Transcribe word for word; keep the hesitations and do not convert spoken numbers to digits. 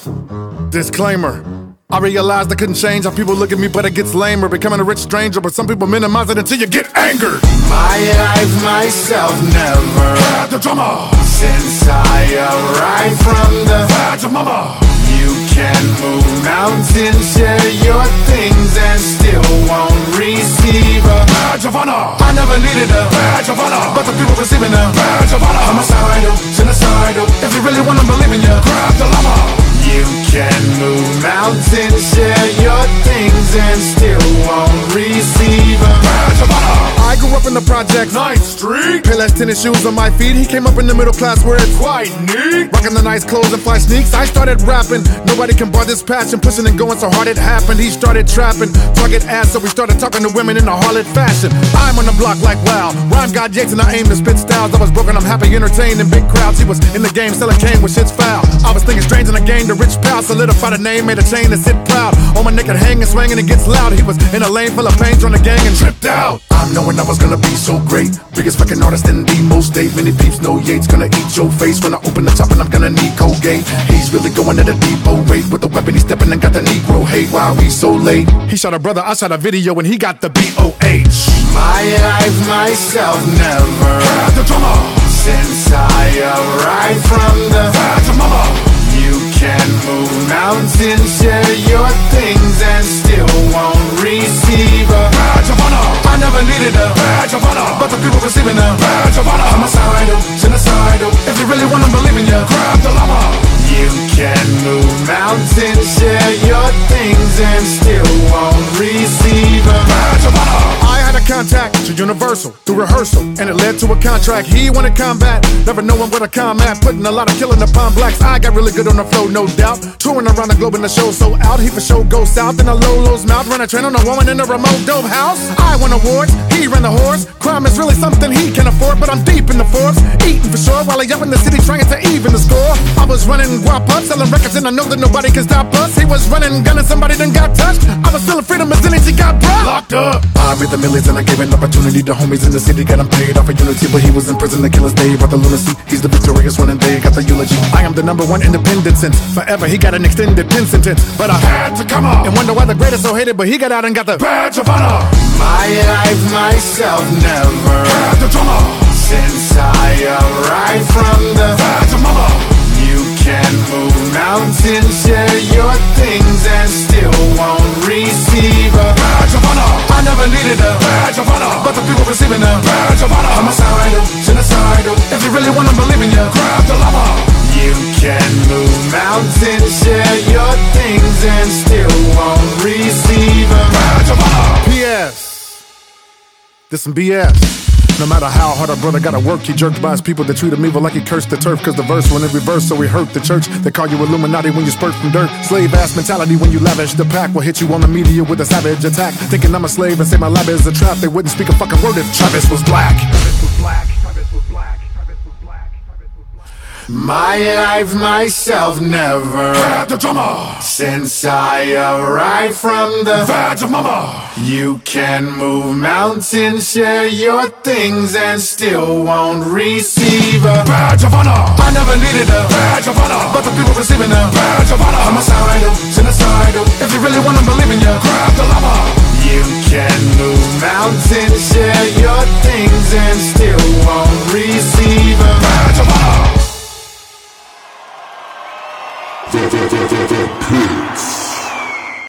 Disclaimer. I realized I couldn't change how people look at me, but it gets lamer. Becoming a rich stranger, but some people minimize it until you get angered. My life, myself, never had the drama. Since I arrived from the Badge of Mama. You can move mountains, share your things, and still won't receive a Badge of Honor. I never needed a Badge of Honor, but the people receiving a Badge of Honor. Homicidal, genocidal. If you really wanna believe in you, grab the llama. You can move mountains, share your things, and still won't receive a Badge of Honor. I grew up in the projects, ninth Street. Payless tennis shoes on my feet. He came up in the middle class where it's quite neat. Rocking the nice clothes and fly sneaks. I started rapping. Nobody can bar this passion. Pushing and going so hard it happened. He started trapping. Target ads, so we started talking to women in a harlot fashion. I'm on the block like wow. Rhyme got jakes and I aim to spit styles. I was broken, I'm happy, entertained in big crowds. He was in the game selling cane with shit's foul. I was thinking strange in the game. The rich pal solidified a name, made a chain to sit proud. On my neck and hang and swing and it gets loud. He was in a lane full of pain, trying to gang and tripped out. I'm knowing I was gonna be so great. Biggest fucking artist in the most day. Many peeps know Yates gonna eat your face. When I open the top and I'm gonna need Colgate. He's really going at a depot rate. With the weapon he's stepping and got the Negro hate. Why we so late? He shot a brother, I shot a video and he got the B O H. My life, myself, never had the drama. Since I arrived from the Badge of Mama. You can move mountains, share your things, and still won't receive a Badge of Honor. I never needed a Badge of Honor, but the people receiving a Badge of Honor. Homicidal, genocidal. If you really wanna believe in you, grab the llama. You can move mountains, share your things, and still won't receive a Badge of Honor. I had a contact to Universal through rehearsal, and it led to a contract. He wanted combat, never knowing where to combat. Putting a lot of killing upon blacks. I got really good on the flow, no doubt. Touring around the globe and the show so out. He for sure go south in a Lolo's mouth. Run a train on a woman in a remote dope house. I won awards, he ran the horse. Crime is really something he can afford, but I'm deep in the Forbes. Eating for sure while he up in the city trying to even the score. I was running guap up, selling records, and I know that nobody can stop us. He was running, gunning, somebody done got touched. I was feeling freedom as soon as he got brought. Locked up. I made the millions and I gave an opportunity to homies in the city. Got him paid off for unity, but he was in prison to kill his day. Brought the lunacy, he's the victorious one and they got the eulogy. I am the number one independent since forever. He got an extended pen sentence, but I had to come up and wonder why the greatest so hated, but he got out and got the Badge of Honor. My life, myself, never had the drama. Since I arrived from the Badge of Mama. You can move mountains, share your things, and still won't receive a Badge of Honor. I never needed a Badge of Honor, but the people receiving a Badge of Honor. Homicidal, genocidal. If you really wanna believe in you, grab the llama. You can move mountains, share your things, and still won't receive a Badge of Honor. P S This some B S. No matter how hard our brother gotta work, he jerked by his people that treat him evil like he cursed the turf. Cause the verse went in reverse, so we hurt the church. They call you Illuminati when you spurt from dirt. Slave ass mentality when you lavish. The pack will hit you on the media with a savage attack. Thinking I'm a slave and say my lab is a trap. They wouldn't speak a fucking word if Travis was black. Travis was black. Travis was black. Travis was black. Travis was black. My life, myself, never had the drama. Since I arrived from the Badge of Mama. You can move mountains, share your things, and still won't receive a Badge of Honor. I never needed a Badge of Honor, but the people receiving a Badge of Honor. Homicidal, genocidal. If you really wanna believe in you, grab the llama. You can move mountains, share your things, and still won't receive a Badge of Honor. The, the, the, the, the